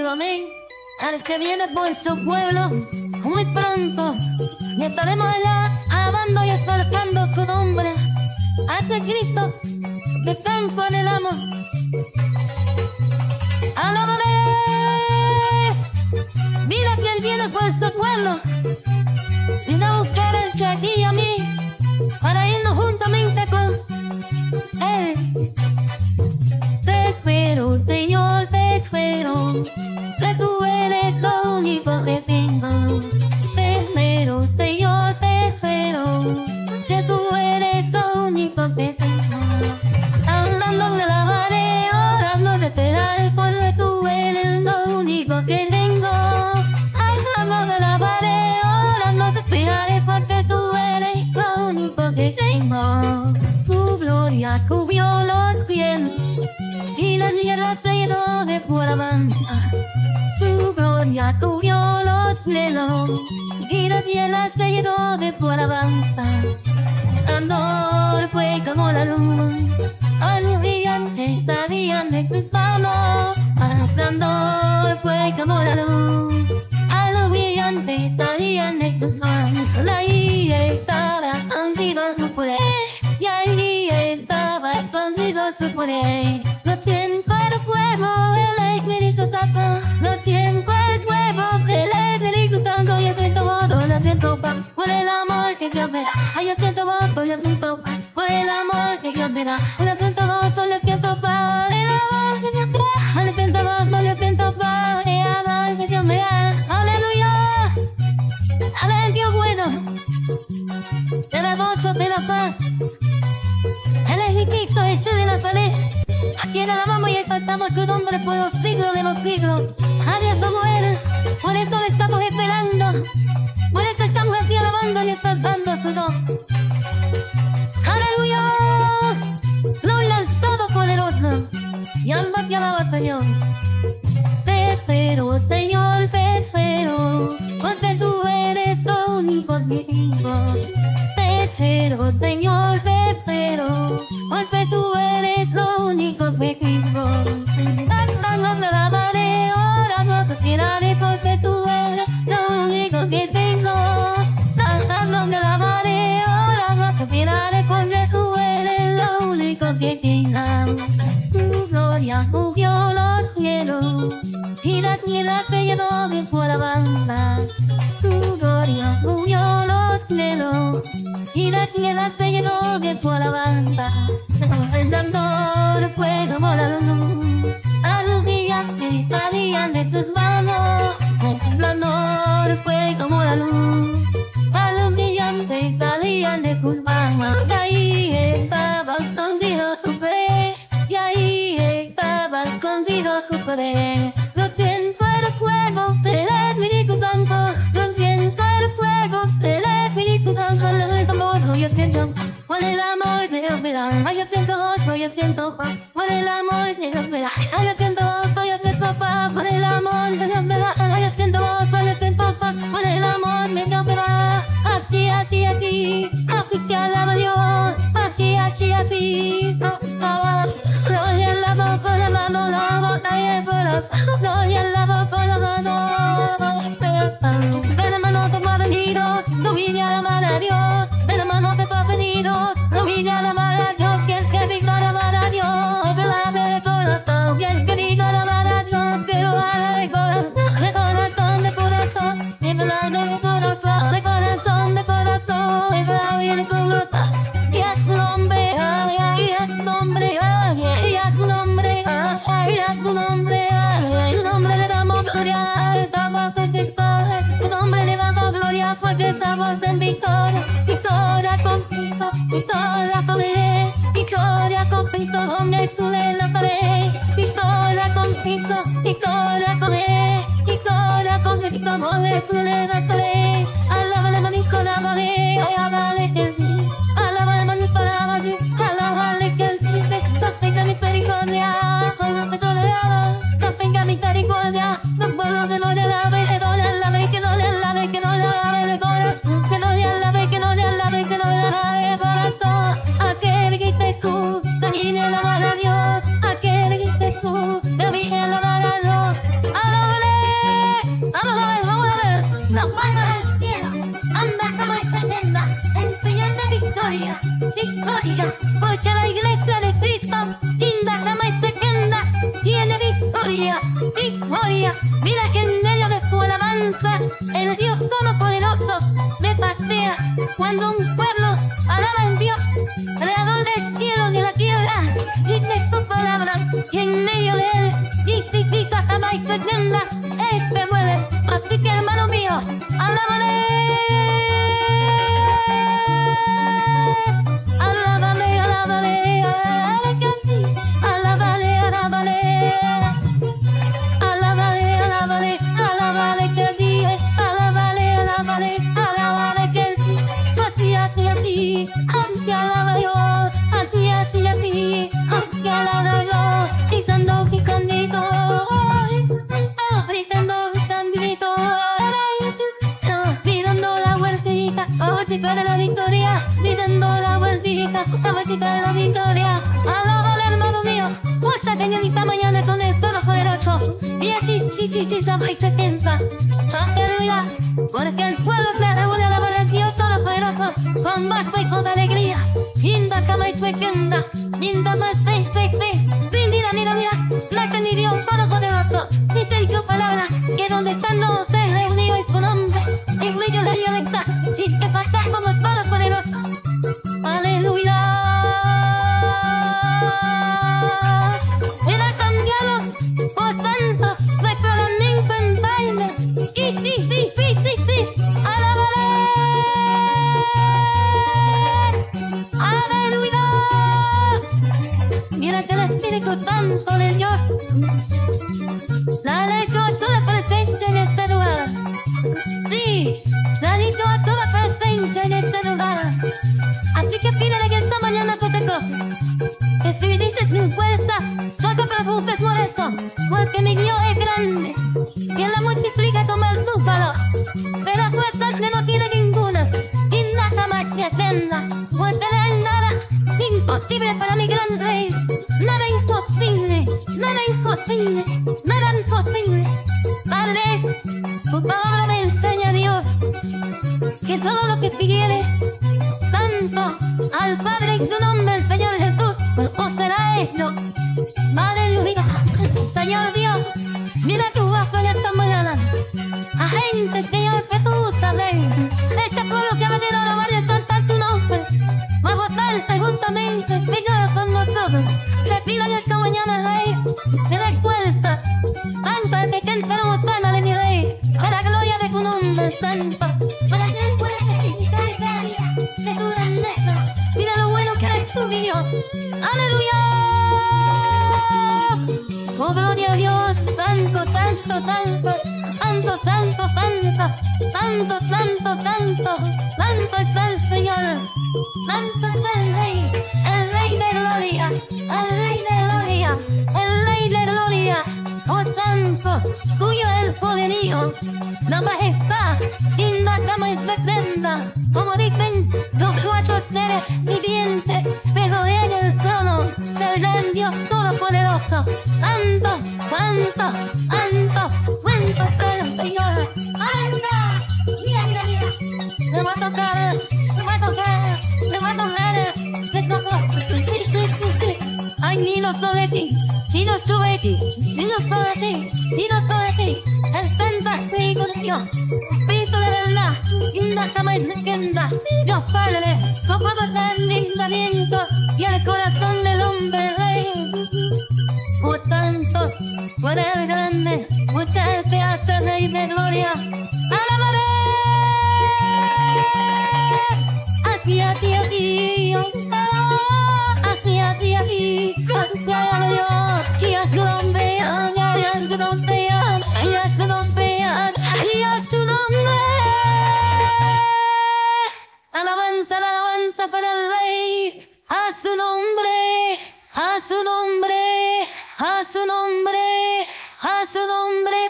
oído, amén. Al que viene por su pueblo, muy pronto, y estaremos allá amando y exaltando su nombre. A ese Cristo que tanto anhelamos. ¡Alábale! Mira que él viene por su pueblo. Vino a buscar entre aquí y a mí para irnos juntamente con él. Te espero, Señor, te espero, que tú eres lo único que tengo. Te espero, Señor, te espero, que tú eres lo único que tengo. Andando de la marea, orando de esperar, porque tú eres lo único que tengo. Andando de la marea, orando de esperar, porque tú eres lo único que tengo. Tu gloria cubrió los cielos y la tierra se llenó de tu alabanza. Tu gloria cubrió los cielos y la tierra se llenó de tu alabanza. Andor fue como la luz, al brillante salían de tus manos. Andor fue como la luz, al brillante salían de tus manos. Ahí estaba escondido su poder, y ahí estaba escondido su poder. Lo siento el fuego del Espíritu Santo, lo siento el fuego del Espíritu Santo. Yo siento voto, lo siento por el amor que Dios me da. Ay, yo siento voto, yo siento por el amor que Dios me da. Lo siento voto, lo siento por el amor que Dios me da. Lo siento voto, lo siento por el amor que Dios me da. Aleluya, aleluya, Dios bueno, te da gozo, te da paz. Él es mi Cristo, este de Nazaret. A quien alabamos y exaltamos su nombre por los siglos de los siglos. A Dios como Él, por eso le estamos esperando. Por eso estamos aquí alabando y exaltando su nombre. ¡Aleluya! Gloria al Todopoderoso. Y alma te alaba, Señor. Te espero, Señor, te espero, porque tú eres lo único que tengo. Te espero, Señor, te espero, porque tú eres lo único que tengo. Andando de la marea, orando te tiraré, porque tú eres lo único que tengo. Andando de la marea, orando te tiraré, porque tú eres lo único que tengo. Tu gloria cubrió los cielos y la tierra se llenó de tu alabanza. Tu gloria cubrió los cielos y la tierra se llenó de tu alabanza. El andor fue como la luz, alumbrantes salían de tus manos. El andor fue como la luz, alumbrantes salían de tus manos. Y ahí estaba escondido su poder, y ahí estaba escondido su poder. Lo siento el fuego del Espíritu Santo, lo siento el fuego del Espíritu Santo. Lo siento amor, yo siento por el amor de Dios me da. Ay, yo siento gozo, yo siento paz por el amor de Dios me da. Ay, yo siento gozo, yo siento paz por el amor de Dios me da. Ay, yo siento gozo, yo siento paz por el amor de Dios me da. Así, así, así, así se alaba Dios. Así, así, así, gloria a la voz por la mano, la botella por la gloria a la voz por la mano. Ven la mano te ha venido, domina la mano a Dios. Ven la mano te ha venido, domina la mano a Dios. Quien que vigna la mano a Dios, velame de corazón. Quien que vigna la mano a Dios, pero ahora de corazón, de corazón, de corazón. Y velame de corazón, de corazón, de corazón. Y velame de corazón. Y a tu nombre, y a tu nombre, y a tu nombre, y a tu nombre, y a tu nombre le damos gloria, estamos en victoria, tu nombre le damos gloria porque estamos en victoria, victoria con Cristo, victoria con Él, victoria con Cristo donde tú le la pared, victoria con Cristo, victoria con Él, victoria con Cristo donde tú le la pared. Alábale manito, alábale, alábale que sí, alábale manito, alábale, alábale que sí, no tenga misericordia, solo me toleraba, no tenga misericordia, no puedo que no le alabe, que no le alabe, que no le alabe, que no le alabe de corazón, que no le alabe, que no le alabe, que no le alabe de corazón. ¿A qué dijiste tú? Te vine a alabar a Dios. ¿A qué dijiste tú? Te vine a alabar a Dios. Alábale. gloria, porque la iglesia de Cristo, linda, cama y secunda, tiene victoria, victoria. Mira que en medio de su alabanza, el Dios Todopoderoso me pasea. Cuando un pueblo alaba en Dios, creador del cielo y de la tierra, dice su palabra, y en medio de él, dignifica, cama y secunda, él se mueve. Así que hermano mío, alábale. Alábale, alábale, alábale que sí. Alábale, alábale. Alábale, alábale, alábale que sí. Alábale, alábale, alábale que sí. Así, así, así. Así alaba yo. Así, así, así. Así alaba yo. Pisando, picandito. Gritando, gritandito. Mirando la vueltita. A ver si para la victoria. Mirando la vueltita. A ver si para la victoria. Alábale, hermano mío. Mucha esta mañana con el Todopoderoso. Y así, sí, sabe que piensa. Aleluya. Porque el pueblo se reúne a alabar al Dios Todopoderoso. Con gozo y con alegría. Linda cama y suequenda. Linda más fe. Mira. La que ni Dios Todopoderoso. Dice tu palabra. Que donde están los seres reunidos en su nombre. En medio de la violencia. Y que pasa como el Todopoderoso. Aleluya. Él ha cambiado por santo nuestro lamento en baile. Y sí. Alábale. Aleluya. Mírate el Espíritu Santo de Dios. Dale yo a toda presencia en este lugar. Sí, dale yo a toda presencia en este lugar. Así que pídele que esta mañana tú te coges. Que si dices sin fuerza, no te preocupes por eso, porque mi Dios es grande. Y Él la multiplica como el búfalo. Pero fuerza que no tiene ninguna. Y nada más que hacerla. Pues Él es nada imposible para mi gran rey. Nada imposible. Padre, tu palabra me enseña, Dios, que todo lo que pidiere, santo al Padre en su nombre, el Señor Jesús, pues os será hecho. Aleluya. Señor Dios, mira tu bajo en esta mañana. A gente, Señor, que tú sabes. Este pueblo que ha venido a alabar y exaltar tu nombre, va a gozarse juntamente, Señor, con nosotros. Te pido en esta mañana, Rey, que des fuerza, tanto de que enfermo sánale, mi Rey, a la gloria de tu nombre, santo. Para que Él pueda testificar cada día de tu grandeza. Mira lo bueno que eres tú, mi Dios. Aleluya. Oh, gloria a Dios, santo es el Señor, santo es el Rey de gloria, el Rey de gloria. Oh, santo, tuyo es el poderío, la majestad, y la cama es presenta, como dicen los cuatro seres vivientes, pero en el trono del gran Dios Todopoderoso. Santo es el Señor. ¡Aleluya! Mira. Le va a tocar. Ay, Nino sobre ti. El fantástico de Dios. Espíritu de verdad. Y una cama y leyenda. Dios Padre, no puedo dar mi aliento y el corazón del hombre rey. Por tanto, por el grande, usted te hace Rey de gloria. ¡Alábale! Aquí, alabanza para el Rey, a su nombre, a su nombre, a su nombre, a su nombre.